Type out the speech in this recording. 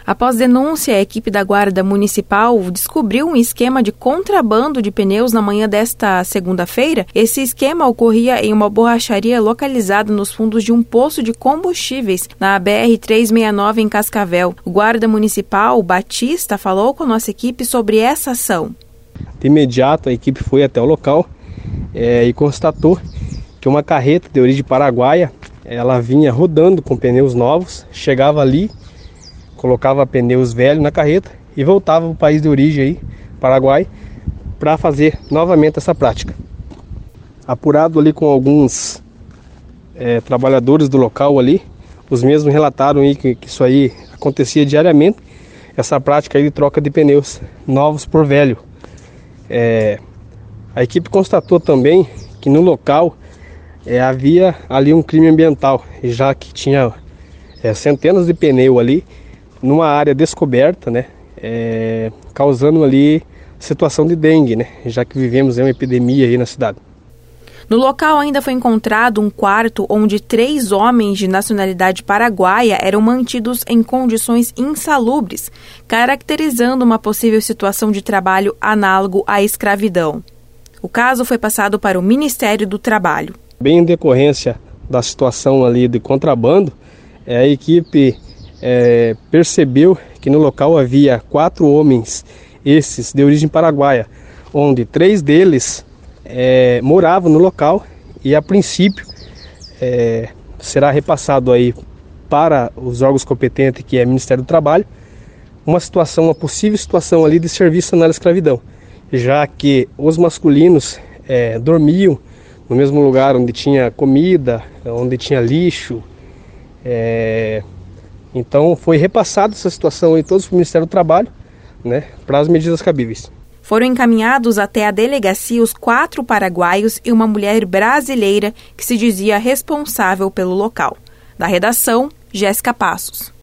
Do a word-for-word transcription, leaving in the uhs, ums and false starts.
Após denúncia, a equipe da Guarda Municipal descobriu um esquema de contrabando de pneus na manhã desta segunda-feira. Esse esquema ocorria em uma borracharia localizada nos fundos de um poço de combustíveis na B R trezentos e sessenta e nove em Cascavel. O Guarda Municipal, Batista, falou com a nossa equipe sobre essa ação. De imediato, a equipe foi até o local é, e constatou que uma carreta de origem paraguaia, ela vinha rodando com pneus novos, chegava ali, colocava pneus velhos na carreta e voltava para o país de origem, aí, Paraguai, para fazer novamente essa prática. Apurado ali com alguns é, trabalhadores do local ali, os mesmos relataram aí que, que isso aí acontecia diariamente, essa prática aí de troca de pneus novos por velho. É, a equipe constatou também que no local é, havia ali um crime ambiental, já que tinha é, centenas de pneus ali, numa área descoberta, né, é, causando ali situação de dengue, né, já que vivemos em uma epidemia aí na cidade. No local ainda foi encontrado um quarto onde três homens de nacionalidade paraguaia eram mantidos em condições insalubres, caracterizando uma possível situação de trabalho análogo à escravidão. O caso foi passado para o Ministério do Trabalho. Bem em decorrência da situação ali de contrabando, a equipe É, percebeu que no local havia quatro homens, esses de origem paraguaia, onde três deles é, moravam no local e a princípio é, será repassado aí para os órgãos competentes, que é o Ministério do Trabalho, uma situação, uma possível situação ali de serviço na escravidão, já que os masculinos é, dormiam no mesmo lugar onde tinha comida, onde tinha lixo. é, Então foi repassada essa situação aí todos para o Ministério do Trabalho, né, para as medidas cabíveis. Foram encaminhados até a delegacia os quatro paraguaios e uma mulher brasileira que se dizia responsável pelo local. Da redação, Jéssica Passos.